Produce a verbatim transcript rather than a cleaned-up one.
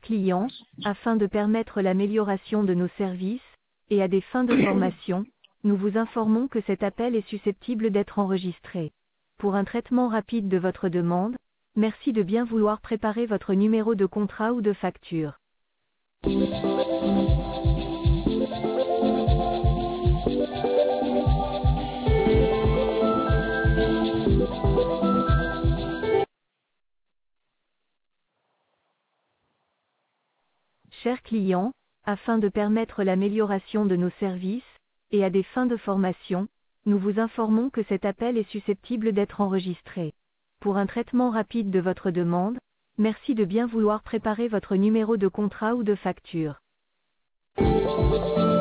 clients, afin de permettre l'amélioration de nos services, et à des fins de formation, nous vous informons que cet appel est susceptible d'être enregistré. Pour un traitement rapide de votre demande, merci de bien vouloir préparer votre numéro de contrat ou de facture. Chers clients, afin de permettre l'amélioration de nos services, et à des fins de formation, nous vous informons que cet appel est susceptible d'être enregistré. Pour un traitement rapide de votre demande, merci de bien vouloir préparer votre numéro de contrat ou de facture.